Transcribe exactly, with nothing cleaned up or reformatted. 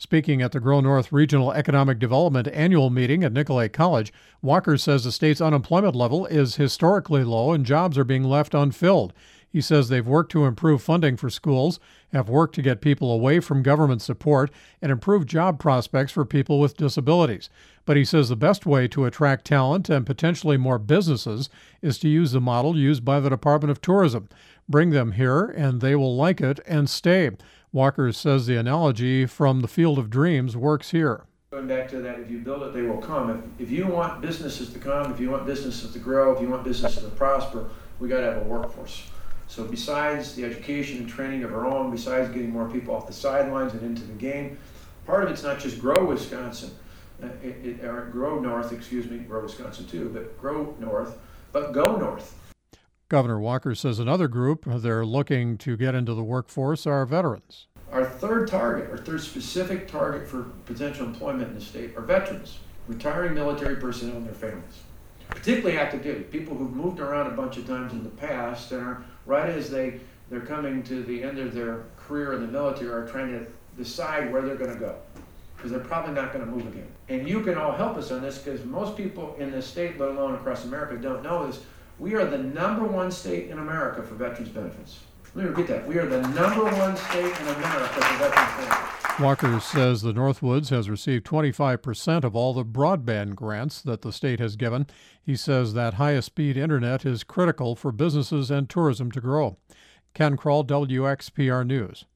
Speaking at the Grow North Regional Economic Development Annual Meeting at Nicolet College, Walker says the state's unemployment level is historically low and jobs are being left unfilled. He says they've worked to improve funding for schools, have worked to get people away from government support, and improve job prospects for people with disabilities. But he says the best way to attract talent and potentially more businesses is to use the model used by the Department of Tourism. Bring them here, and they will like it and stay. Walker says the analogy from the Field of Dreams works here. Going back to that, if you build it, they will come. If, if you want businesses to come, if you want businesses to grow, if you want businesses to prosper, we got to have a workforce. So besides the education and training of our own, besides getting more people off the sidelines and into the game, part of it's not just grow Wisconsin, uh, it, it, or grow north, excuse me, grow Wisconsin too, but grow north, but go north. Governor Walker says another group they're looking to get into the workforce are veterans. Our third target, our third specific target for potential employment in the state are veterans, retiring military personnel and their families. Particularly active duty, people who've moved around a bunch of times in the past and are right as they, they're coming to the end of their career in the military are trying to decide where they're going to go because they're probably not going to move again. And you can all help us on this because most people in this state, let alone across America, don't know this. We are the number one state in America for veterans benefits. Let me repeat that. We are the number one state in America for veterans benefits. Walker says the Northwoods has received twenty-five percent of all the broadband grants that the state has given. He says that highest speed internet is critical for businesses and tourism to grow. Ken Kroll, W X P R News.